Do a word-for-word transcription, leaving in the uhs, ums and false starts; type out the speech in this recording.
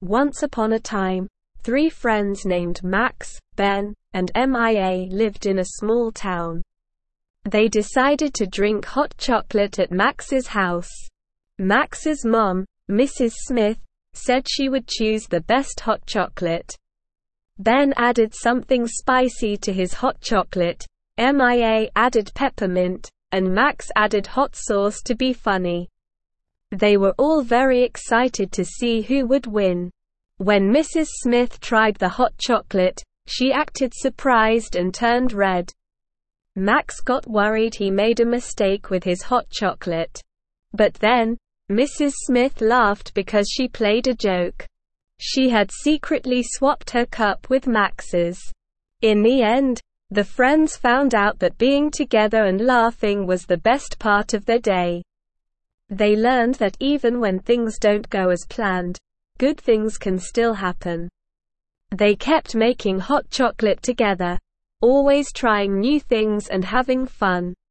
Once upon a time, three friends named Max, Ben, and Mia lived in a small town. They decided to drink hot chocolate at Max's house. Max's mom, Missus Smith, said she would choose the best hot chocolate. Ben added something spicy to his hot chocolate, Mia added peppermint, and Max added hot sauce to be funny. They were all very excited to see who would win. When Missus Smith tried the hot chocolate, she acted surprised and turned red. Max got worried he made a mistake with his hot chocolate. But then, Missus Smith laughed because she played a joke. She had secretly swapped her cup with Max's. In the end, the friends found out that being together and laughing was the best part of their day. They learned that even when things don't go as planned, good things can still happen. They kept making hot chocolate together, always trying new things and having fun.